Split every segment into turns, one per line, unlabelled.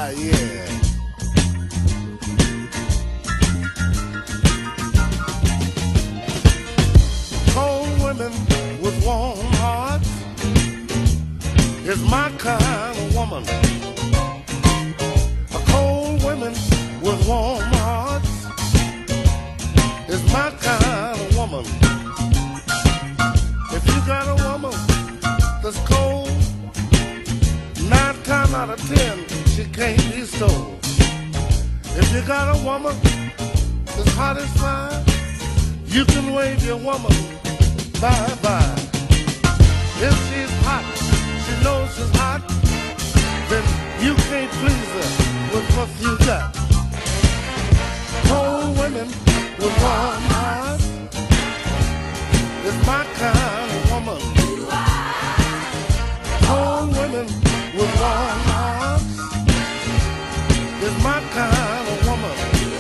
Yeah. Cold women with warm hearts is my kind of woman. A cold women with warm hearts is my kind of woman. If you got a woman that's cold, 9 times out of 10 she can't be stole. If you got a woman that's hot as fire, you can wave your woman bye-bye. If she's hot, she knows she's hot, then you can't please her with what you got. Cold women with warm hearts is my kind of woman. Cold women with warm hearts is my kind of woman.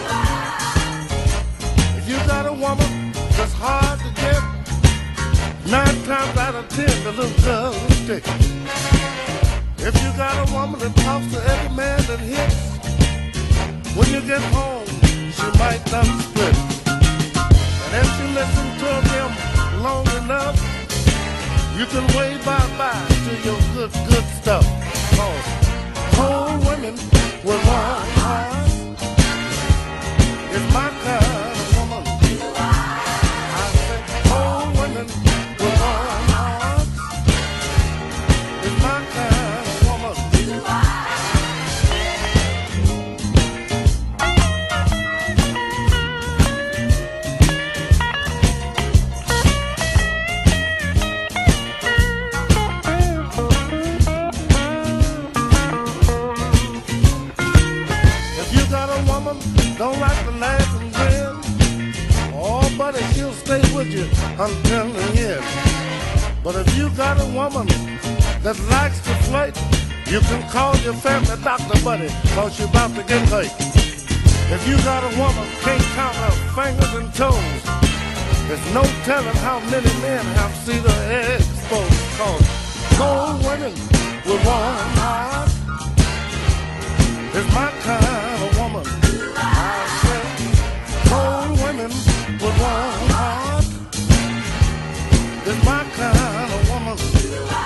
If you got a woman that's hard to get, 9 times out of 10 the little girl will stick. If you got a woman that talks to every man that hits, when you get home she might not split. And if you listen to them long enough, you can wave bye-bye to your good stuff. Cause cold women with warm hearts is my kind of woman. I say cold women with warm hearts is my kind of woman. Don't like to laugh and grin. Oh, buddy, she'll stay with you until the end. But if you got a woman that likes to flirt, you can call your family doctor, buddy, cause you're about to get hurt. If you got a woman can't count her fingers and toes, there's no telling how many men have seen her hair exposed. Cause cold women with warm hearts is my kind of woman. Cold women with warm hearts is my kind of woman.